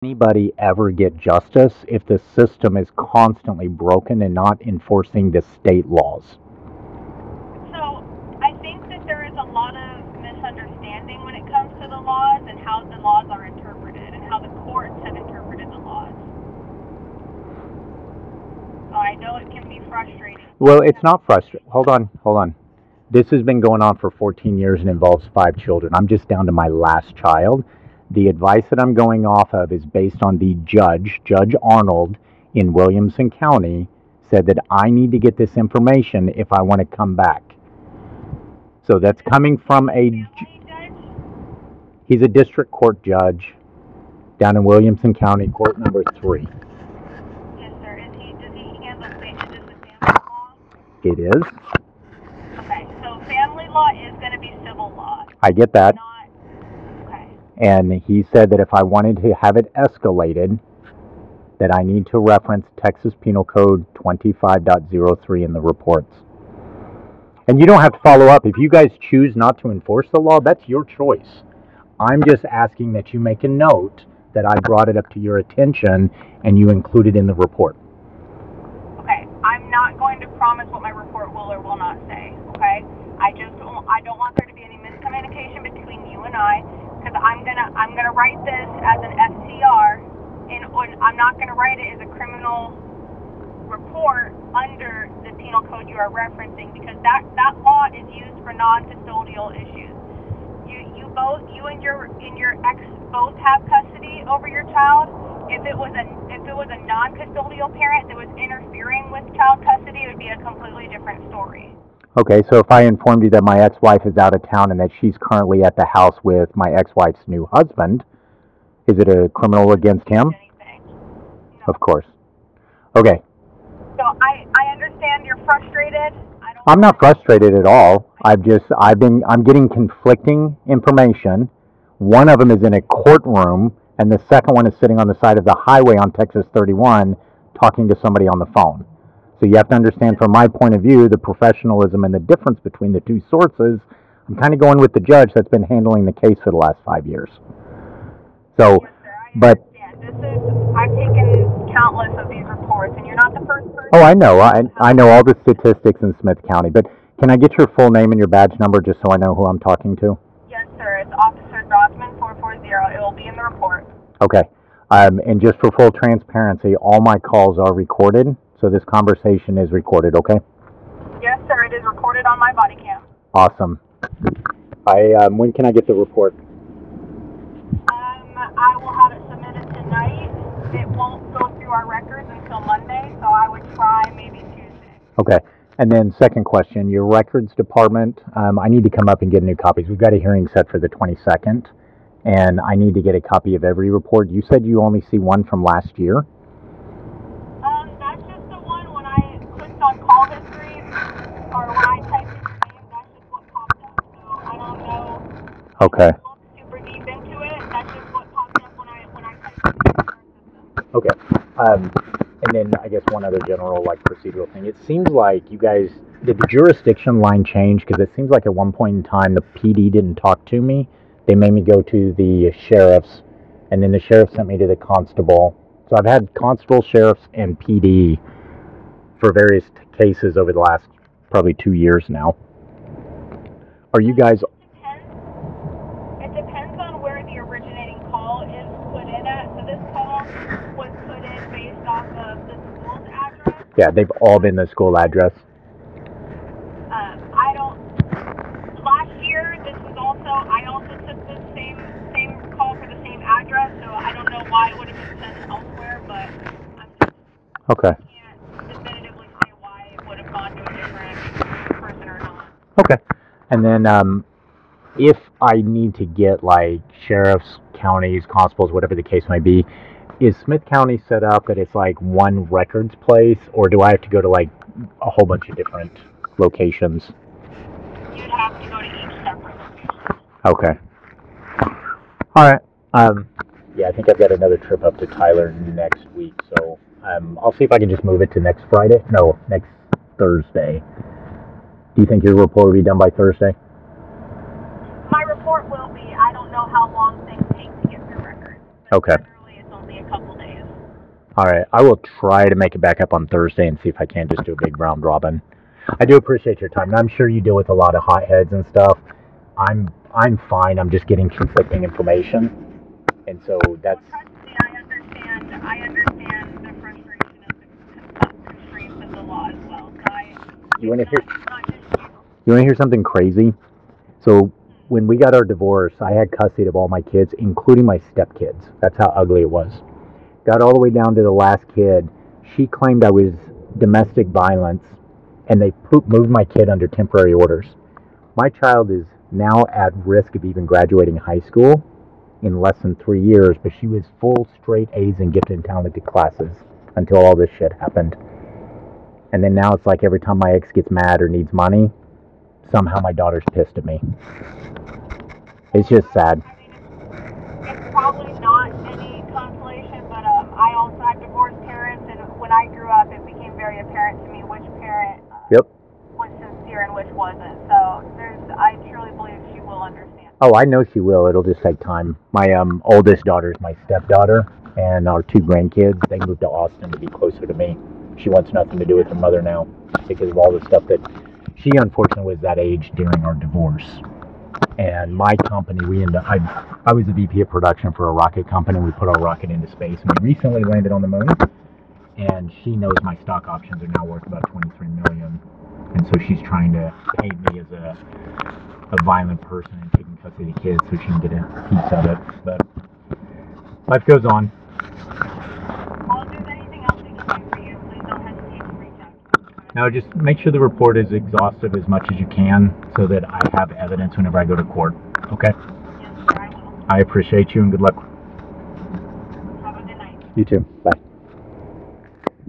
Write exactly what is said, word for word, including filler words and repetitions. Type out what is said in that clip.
Anybody ever get justice if the system is constantly broken and not enforcing the state laws? So I think that there is a lot of misunderstanding when it comes to the laws and how the laws are interpreted and how the courts have interpreted the laws. So I know it can be frustrating. Well, it's not frustrating. Hold on, hold on. This has been going on for fourteen years and involves five children. I'm just down to my last child. The advice that I'm going off of is based on the judge, Judge Arnold in Williamson County, said that I need to get this information if I want to come back. So that's coming from a, Family judge? he's a district court judge down in Williamson County, court number three. Yes, sir. Is he, does he handle, is this a family law? It is. Okay, so family law is going to be civil law. I get that. Not, okay. And he said that if I wanted to have it escalated, that I need to reference Texas Penal Code twenty-five point oh three in the reports. And you don't have to follow up. If you guys choose not to enforce the law, that's your choice. I'm just asking that you make a note that I brought it up to your attention and you include it in the report. Okay, I'm not going to promise what my report will or will not say, okay? I just don't, I don't want there to be any miscommunication between you and I, because I'm gonna I'm gonna write this as an F C R, and I'm not gonna write it as a criminal report under the penal code you are referencing, because that that law is used for non-custodial issues. You you both you and your and your ex both have custody over your child. If it was a if it was a non-custodial parent that was interfering with child custody, it would be a completely different story. Okay, so if I informed you that my ex-wife is out of town and that she's currently at the house with my ex-wife's new husband, is it a criminal against him? Anything. No. Of course. Okay. So I, I understand you're frustrated. I don't I'm not frustrated at all. I've just I've been I'm getting conflicting information. One of them is in a courtroom, and the second one is sitting on the side of the highway on Texas thirty-one talking to somebody on the phone. So you have to understand from my point of view the professionalism and the difference between the two sources. I'm kind of going with the judge that's been handling the case for the last five years. So, Yes, sir, I but understand. This is I've taken countless of these reports, and you're not the first person. oh, I know. I I know all the statistics in Smith County. But can I get your full name and your badge number just so I know who I'm talking to? Yes, sir. It's Officer Grossman four forty. It will be in the report. Okay. Um, and just for full transparency, all my calls are recorded, so this conversation is recorded, okay? Yes, sir. It is recorded on my body cam. Awesome. I um, when can I get the report? Um, I will have it submitted tonight. It won't go through our records until Monday, so I would try maybe Tuesday. Okay. And then second question, your records department, um, I need to come up and get new copies. We've got a hearing set for the twenty-second, and I need to get a copy of every report. You said you only see one from last year? Um, that's just the one when I clicked on call history, or when I typed in your name, that's just what popped up. So I don't know. Okay. I didn't look super deep into it. That's just what popped up when I when I typed it in our system. Okay. Um, and then I guess one other general like procedural thing. It seems like you guys, did the jurisdiction line change? Because it seems like at one point in time the P D didn't talk to me. They made me go to the sheriffs, and then the sheriff sent me to the constable. So I've had constable, sheriffs, and P D for various t- cases over the last probably two years now. Are you guys... It depends on where the originating call is put in at. So this call was put in based off of the school's address. Yeah, they've all been the school address. Um, I don't. Last year, this was also. I also took the same same call for the same address, so I don't know why it would have been sent elsewhere, but I'm just. Okay. Can't definitively say why it would have gone to a different person or not. Okay. And then um, if I need to get like sheriffs, counties, constables, whatever the case may be, is Smith County set up that it's like one records place, or do I have to go to like a whole bunch of different locations? You'd have to go to each separate location. Okay. All right. Um, yeah, I think I've got another trip up to Tyler next week, so um, I'll see if I can just move it to next Friday. No, next Thursday. Do you think your report will be done by Thursday? My report will be. I don't know how long things take to get through records. Okay. Generally, it's only All right, I will try to make it back up on Thursday and see if I can just do a big round robin. I do appreciate your time, and I'm sure you deal with a lot of hotheads and stuff. I'm I'm fine. I'm just getting conflicting information, and so that's. Well, trust me, I understand. I understand the frustration of the constraints of the law as well. So I. You want to hear? Not just you. You want to hear something crazy? So when we got our divorce, I had custody of all my kids, including my stepkids. That's how ugly it was. Got all the way down to the last kid. She claimed I was domestic violence, and they moved my kid under temporary orders. My child is now at risk of even graduating high school in less than three years, but she was full straight A's in gifted and talented classes until all this shit happened. And then now it's like every time my ex gets mad or needs money, somehow my daughter's pissed at me. It's just sad. I mean, it's, it's probably not any consolation, but um, I also have divorced parents, and when I grew up, it became very apparent to me which parent uh, Yep. was sincere and which wasn't. So there's, I truly believe she will understand. Oh, I know she will. It'll just take time. My um, oldest daughter is my stepdaughter, and our two grandkids, they moved to Austin to be closer to me. She wants nothing to do with her mother now because of all the stuff that she unfortunately was that age during our divorce. And my company, we ended up, I, I was the V P of production for a rocket company. We put our rocket into space, and we recently landed on the moon. And she knows my stock options are now worth about twenty-three million dollars. And so she's trying to paint me as a a violent person and taking custody of the kids so she can get a piece of it. But life goes on. Well, if there's anything else we can do for you, please don't hesitate to reach out to me. Now, just make sure the report is exhaustive as much as you can so that I have evidence whenever I go to court. Okay? Yes, sir, I will. I appreciate you and good luck. Have a good night. You too. Bye.